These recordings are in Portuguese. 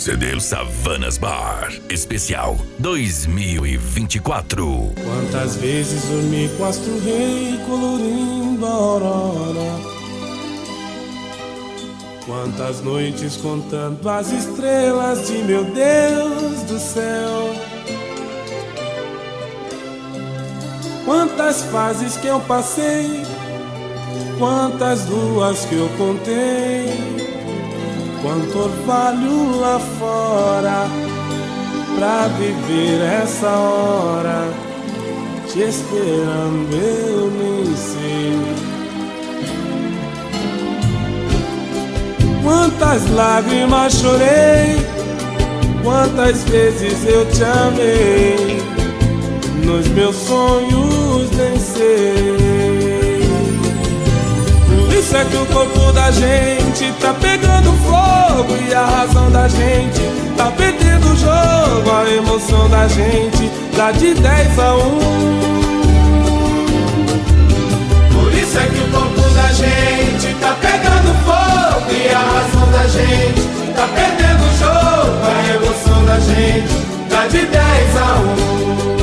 CD Savanas Bar Especial 2024. Quantas vezes dormi com astro rei colorindo a aurora, quantas noites contando as estrelas de meu Deus do céu. Quantas fases que eu passei, quantas luas que eu contei, quanto orvalho lá fora pra viver essa hora, te esperando eu nem sei. Quantas lágrimas chorei, quantas vezes eu te amei, nos meus sonhos nem sei. Por isso é que o corpo da gente tá pegando fogo e a razão da gente tá perdendo o jogo. A emoção da gente tá de 10 a 1. Por isso é que o corpo da gente tá pegando fogo e a razão da gente tá perdendo o jogo. A emoção da gente tá de 10 a 1.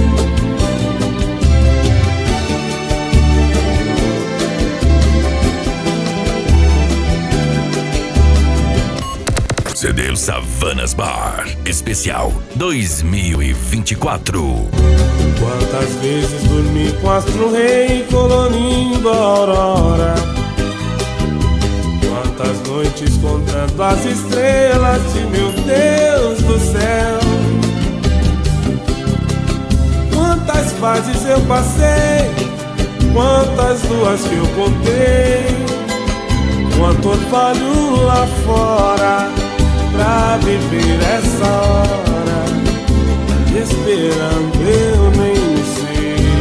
CD Savanas Bar Especial 2024. Quantas vezes dormi com astro rei colorindo a aurora, quantas noites contando as estrelas de meu Deus do céu. Quantas fases eu passei, quantas luas que eu contei, quanto orvalho lá fora pra viver essa hora, esperando eu nem sei.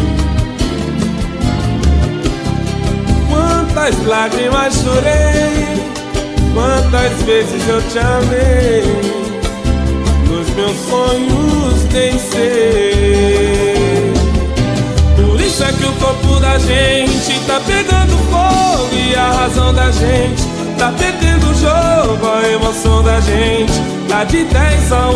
Quantas lágrimas chorei, quantas vezes eu te amei, nos meus sonhos nem sei. Por isso é que o corpo da gente tá pegando fogo e a razão da gente tá perdendo o jogo. A emoção da gente tá de 10 a 1.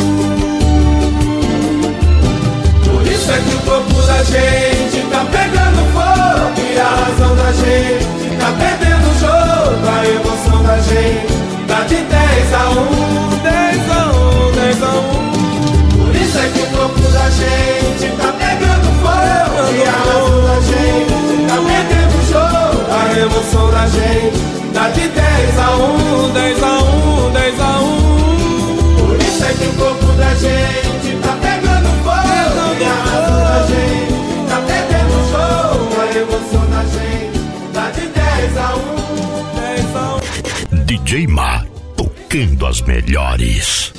Por isso é que o corpo da gente tá pegando fogo e a razão da gente tá perdendo o jogo. A emoção da gente tá de 10 a 1, 10 a 1, 10 a 1. Por isso é que o corpo da gente tá pegando fogo e a razão da gente tá perdendo o jogo. A emoção da gente tá de 10 a 1, 10 a 1, 10 a 1. Por isso é que o corpo da gente tá pegando fogo e a razão da gente tá perdendo o jogo. A emoção da gente tá de 10 a 1, 10 a 1. DJ Ma tocando as melhores.